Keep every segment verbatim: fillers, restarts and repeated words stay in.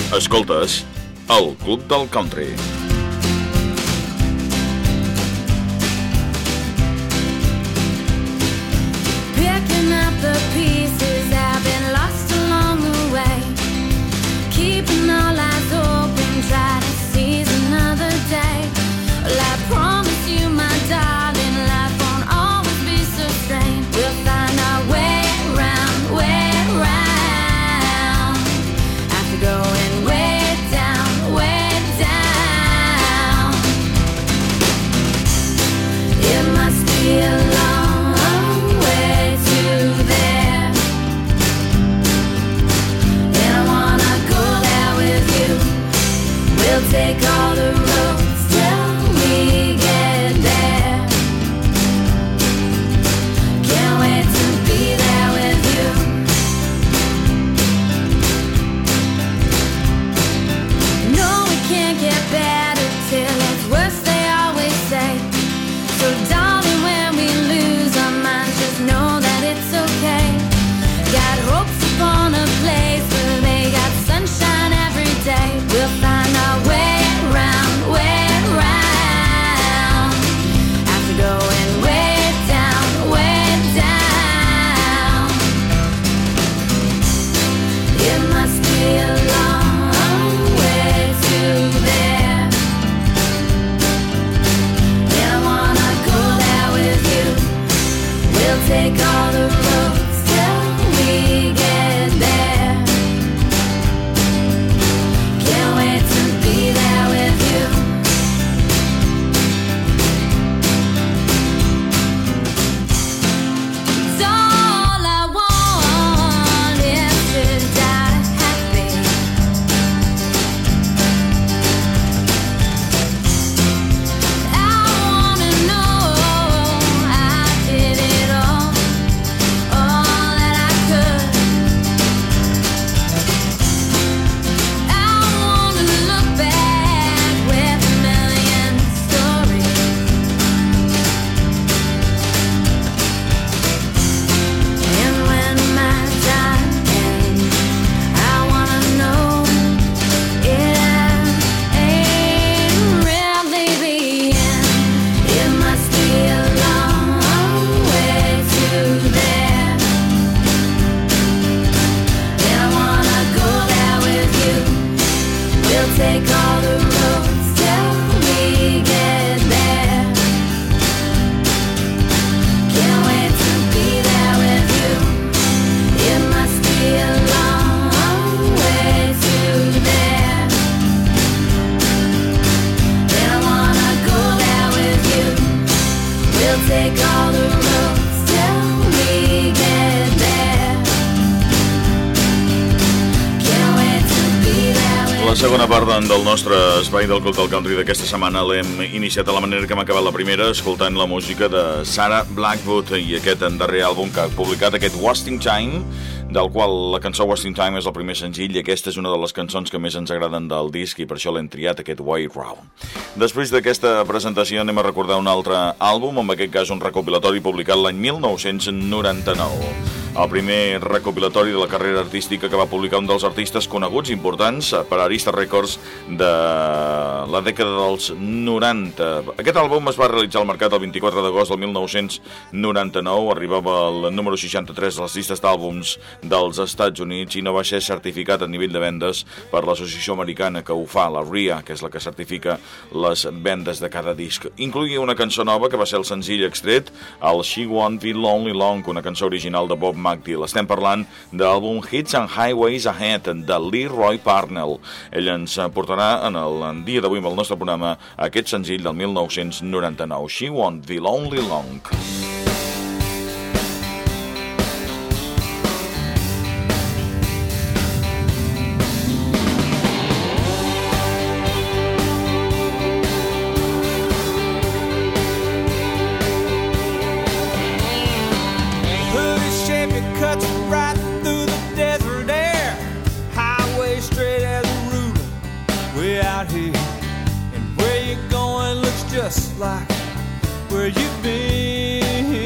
Escoltes el Club del Country. Picking up the pieces I've been lost along the way. Keeping all eyes open, try to seize another day. Well, I promise you, my darling, life won't always be so strange. We'll find our way round, way round. After going way down, way down. It must be a long way to there. And I wanna go there with you. We'll take all the roads till we get there. Can't wait to be there with you. No, we can't get better till it's worse, they always say. So darling, when we lose our minds, just know that it's okay. Got hopes upon a place where they got sunshine every day. We'll find our way round, way round. After going way down, way down. It must be a long way to there. And I wanna go there with you. We'll take all the roads till we get there. Can't wait to be there with you. It's all I want is to die happy. I wanna know I did it all, all that I could. I wanna look back with a million stories. And when my time ends, I wanna know it ain't really the end. It must be a long way to there. And I wanna go there with you. We'll take all the roads till we get there. Can't wait to be there with you. It must be a long way to there. And I wanna go there with you. We'll take all the roads till we get there. Can't wait to be there with La segona part del nostre espai del Club del Country d'aquesta setmana l'hem iniciat de la manera que hem acabat la primera, escoltant la música de Sarah Blackwood i aquest darrer àlbum que ha publicat, aquest Wasting Time, del qual la cançó Wasting Time és el primer senzill i aquesta és una de les cançons que més ens agraden del disc i per això l'hem triat, aquest Way Round. Després d'aquesta presentació anem a recordar un altre àlbum, en aquest cas un recopilatori publicat l'any mil nou-cents noranta-nou. El primer recopilatori de la carrera artística que va publicar un dels artistes coneguts importants per Arista Records de la dècada dels noranta. Aquest àlbum es va realitzar al mercat el vint-i-quatre d'agost del mil nou-cents noranta-nou, arribava al número seixanta-tres de les llistes d'àlbums dels Estats Units i no va ser certificat a nivell de vendes per l'associació americana que ho fa, la R I A, que és la que certifica les vendes de cada disc. Incloïa una cançó nova que va ser el senzill extret, el She Won't Be Lonely Long, una cançó original de Bob McDill. Estem parlant de l'àlbum Hits and Highways Ahead de Leroy Parnell. Ell ens portarà en el dia d'avui amb el nostre programa aquest senzill del mil nou-cents noranta-nou, She Won't Be Lonely Long. Just like where you've been.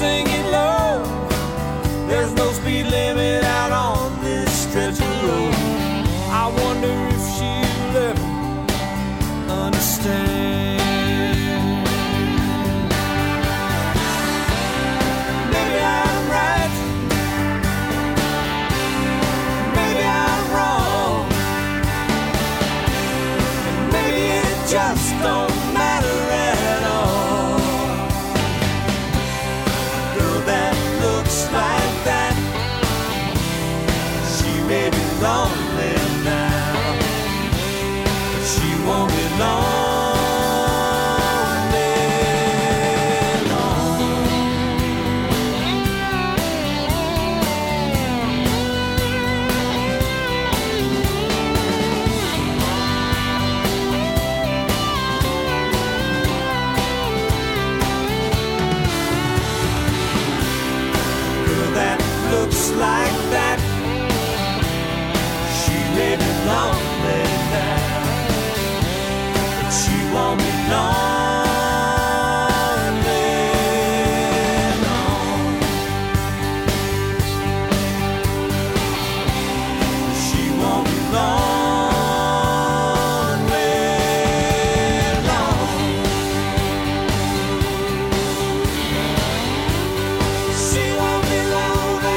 singing low. There's no speed limit out on this stretch of road. I wonder if she'll ever understand. Maybe I'm right, maybe I'm wrong, and maybe it just don't matter at all. A girl that looks like that, she may be lonely now, but she won't be lonely. Looks like that, she may be lonely now, but she won't be lonely long. She won't be lonely long. She won't be lonely.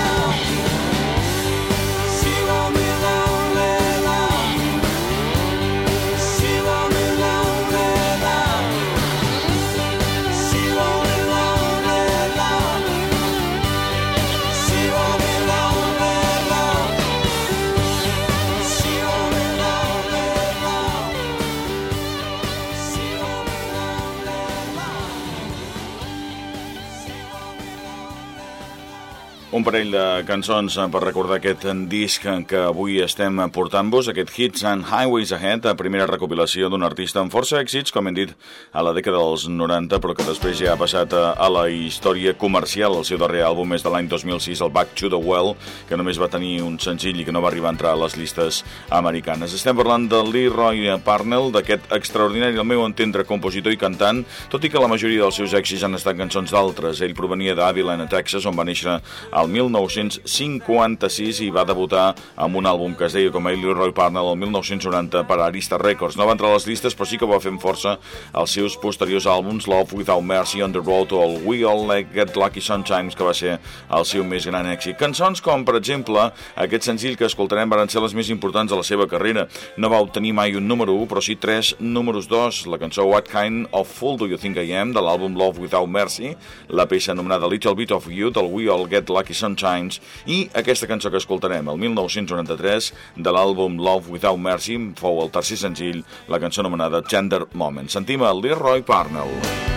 Un parell de cançons per recordar aquest disc que avui estem portant-vos, aquest Hits and Highways Ahead, la primera recopilació d'un artista amb força èxits, com hem dit, a la dècada dels noranta, però que després ja ha passat a la història comercial. El seu darrer àlbum és de l'any dos mil sis, el Back to the Well, que només va tenir un senzill i que no va arribar a entrar a les llistes americanes. Estem parlant de Leroy Parnell, d'aquest extraordinari, al meu entendre, compositor i cantant, tot i que la majoria dels seus èxits han estat cançons d'altres. Ell provenia d'Abilene, Texas, on va néixer al mil nou-cents cinquanta-sis i va debutar amb un àlbum que es deia com a Leroy Parnell el mil nou-cents noranta per Arista Records. No va entrar a les llistes, però sí que va fer força els seus posteriors àlbums, Love Without Mercy, On the Road o el We All Get Lucky Sometimes, que va ser el seu més gran èxit. Cançons com, per exemple, aquest senzill que escoltarem van ser les més importants de la seva carrera. No va obtenir mai un número u, però sí tres números dos. La cançó What Kind of Fool Do You Think I Am, de l'àlbum Love Without Mercy, la peça anomenada Little Bit of You, del We All Get Lucky Sometimes, i aquesta cançó que escoltarem, el mil nou-cents noranta-tres, de l'àlbum Love Without Mercy, fou el tercer senzill, la cançó anomenada Tender Moment. Sentim a Leroy Parnell.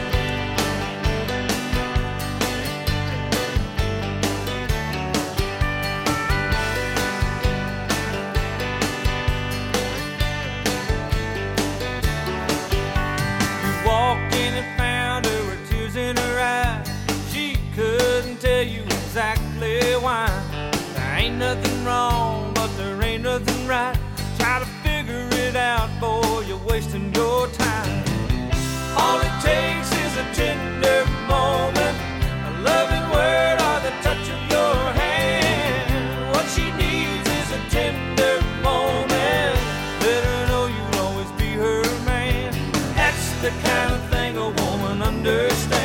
Exactly why. There ain't nothing wrong, but there ain't nothing right. Try to figure it out, boy, you're wasting your time. All it takes is a tender moment, a loving word or the touch of your hand. What she needs is a tender moment. Let her know you'll always be her man. That's the kind of thing a woman understands.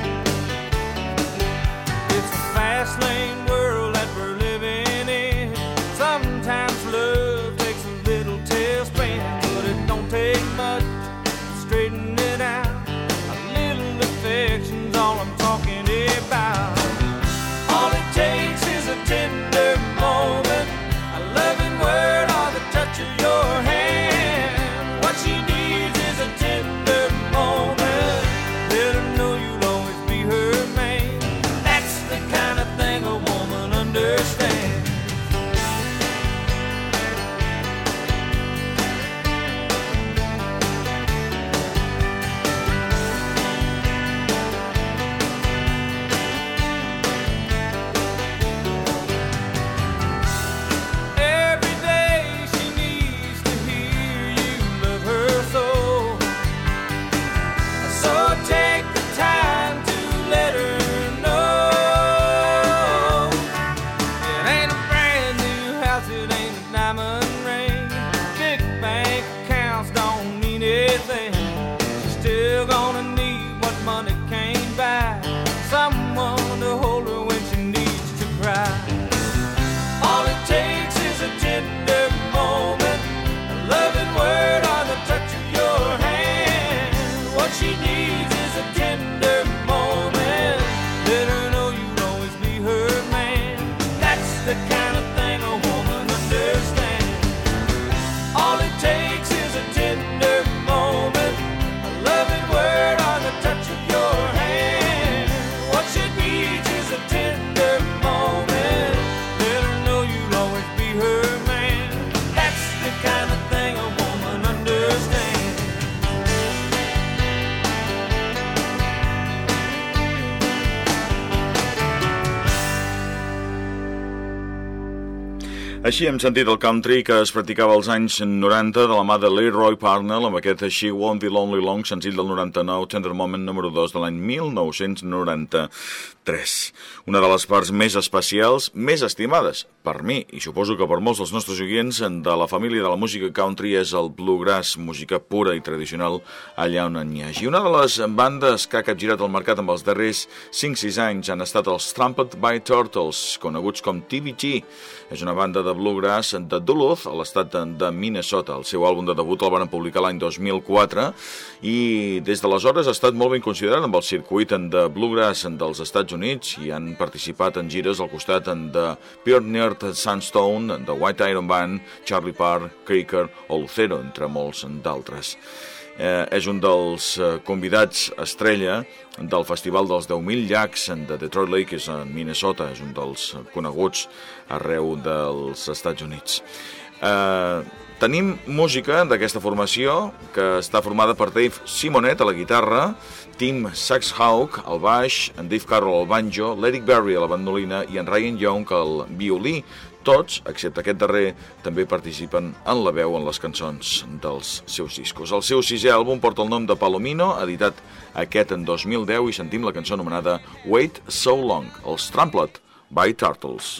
Lane world that we're living in. You're gonna need what money can't buy, someone to hold her when she needs to cry. All it takes is a tender moment, a loving word or the touch of your hand. What she needs is a tender moment, let her know you'll always be her man. That's the kind of thing a woman understands. All it takes is a tender moment, a loving word or the touch of your hand. What she needs is a tender moment, let her know you'll always be her man. That's the kind of thing a woman understands. Així hem sentit el country que es practicava als anys noranta de la mà de Leroy Parnell amb aquest She Won't Be Lonely Long, senzill del noranta-nou, Tender Moment número dos de l'any mil nou-cents noranta-tres. Una de les parts més especials, més estimades per mi, i suposo que per molts dels nostres oients, de la família de la música country és el bluegrass, música pura i tradicional allà on n'hi hagi. Una de les bandes que ha capgirat el mercat amb els darrers cinc sis anys han estat els Trampled by Turtles, coneguts com T V G. És una banda de bluegrass de Duluth, a l'estat de Minnesota. El seu àlbum de debut el van publicar l'any dos mil quatre i des d'aleshores ha estat molt ben considerat amb el circuit de bluegrass dels Estats Units i han participat en gires al costat de Pioneer Sandstone, de White Iron Band, Charlie Parr, Creaker o Lucero, entre molts d'altres. Eh, és un dels eh, convidats estrella del Festival dels deu mil llacs de Detroit Lake, és a Minnesota, és un dels coneguts arreu dels Estats Units. Eh, tenim música d'aquesta formació que està formada per Dave Simonet a la guitarra, Tim Saxhawk al baix, en Dave Carroll al banjo, l'Eric Berry a la bandolina i en Ryan Young al violí. Tots, excepte aquest darrer, també participen en la veu en les cançons dels seus discos. El seu sisè àlbum porta el nom de Palomino, editat aquest en dos mil deu, i sentim la cançó anomenada Wait So Long, els Trampled by Turtles.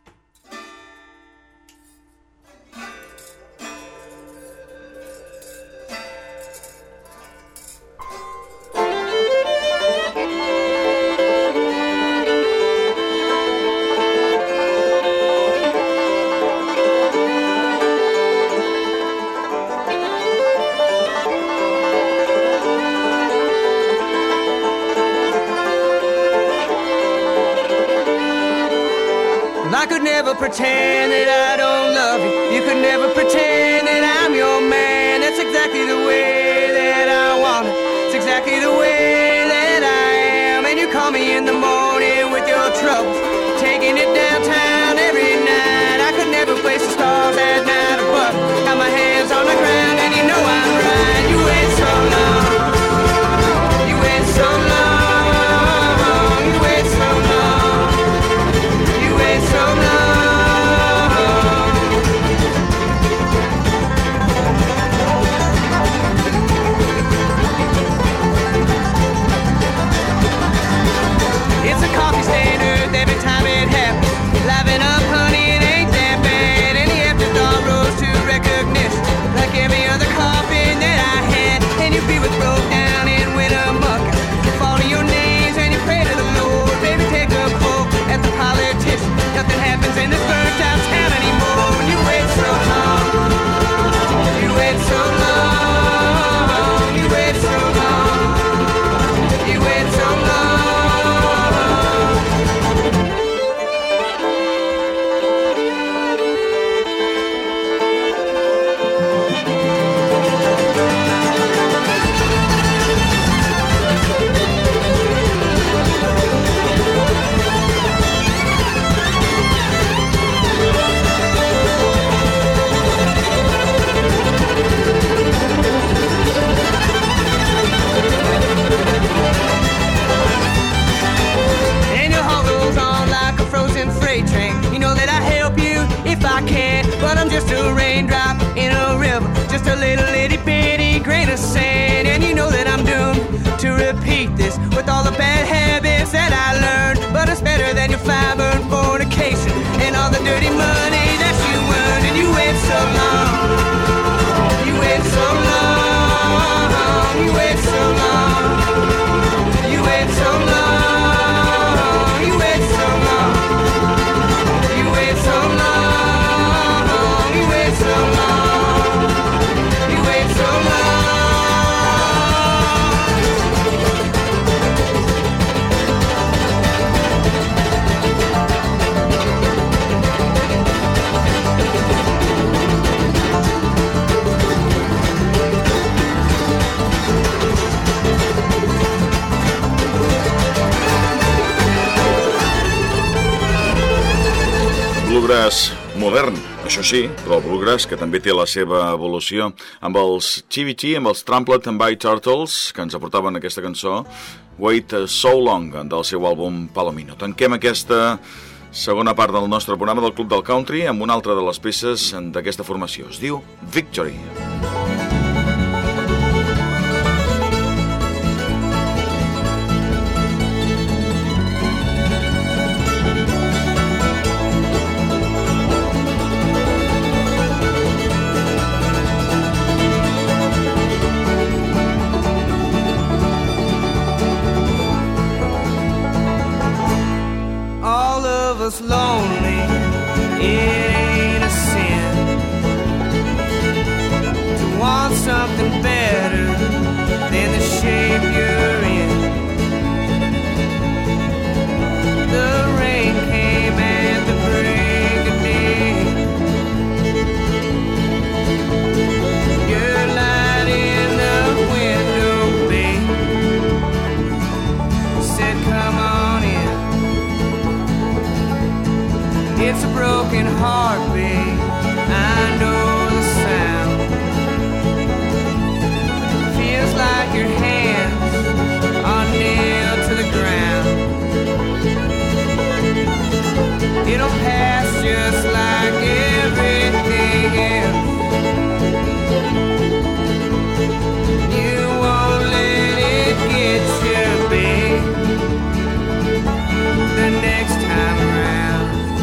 I could never pretend that I don't love you. You could never pretend that I'm your man. That's exactly the way that I want it. It's exactly the way that I am. And you call me in the morning with your troubles, taking it downtown every night. I could never place the stars at night above. Got my hands on the ground and you know I'm right. You wait so long. You wait so long. You wait so long. You wait so long. It's a coffee standard every time it happens. Liven up, honey, it ain't that bad. And the afterthought rose to recognition, like every other coffee that I had. And your feet was broke down and went amok. You fall to your knees and you pray to the Lord. Baby, take a quote at the politician. Nothing happens in this burnt out town anymore. When you wait so long, you wait so long, you wait so long, you wait so long. And your heart goes on like a frozen freight train. You know that I help you if I can, but I'm just a raindrop in a river, just a little itty bitty grain of sand. And you know that I'm doomed to repeat this with all the bad habits that I learned. But it's better than your fiber and fornication and all the dirty money that you earned. And you wait so long, you wait so long, you wait so long. bluegrass modern, això sí, però el bluegrass que també té la seva evolució, amb els T V T, amb els Trampled and By Turtles, que ens aportaven aquesta cançó, Wait So Long, del seu àlbum Palomino. Tanquem aquesta segona part del nostre programa del Club del Country amb una altra de les peces d'aquesta formació. Es diu Victory. Lonely, it ain't a sin to want something better than the shape you're in. The rain came at the break of day. Your light in the window, babe, said come on in. It's a broken heart, babe, I know the sound. Feels like your hands are nailed to the ground. It'll pass just like everything else. You won't let it get you, babe, the next time around.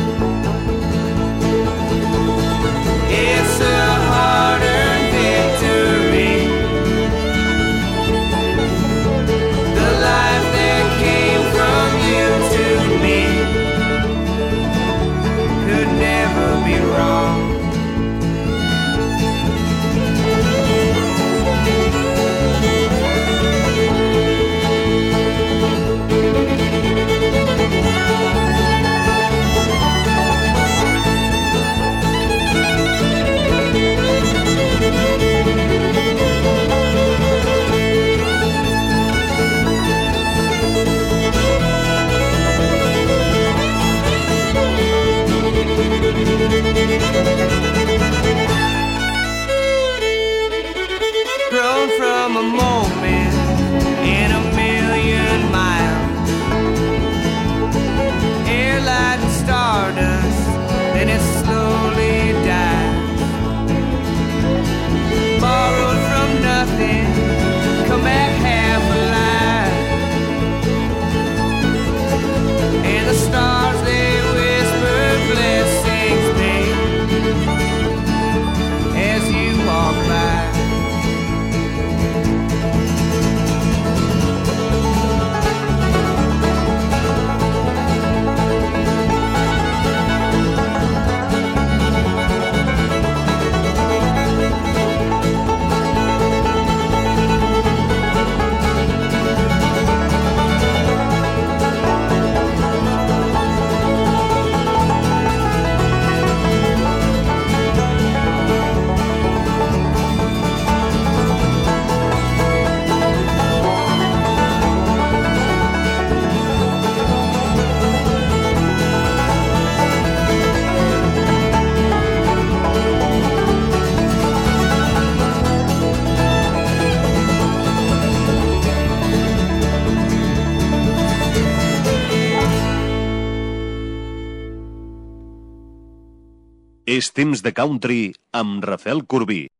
It's a hard-earned victory. The life that came from you to me could never be wrong. Grown from a moment in a million miles, air, light, and stardust, then it slowly dies. Borrowed from nothing, come back half alive, and the stars they whisper blessings, babe, as you walk by. És temps de country amb Rafael Corbí.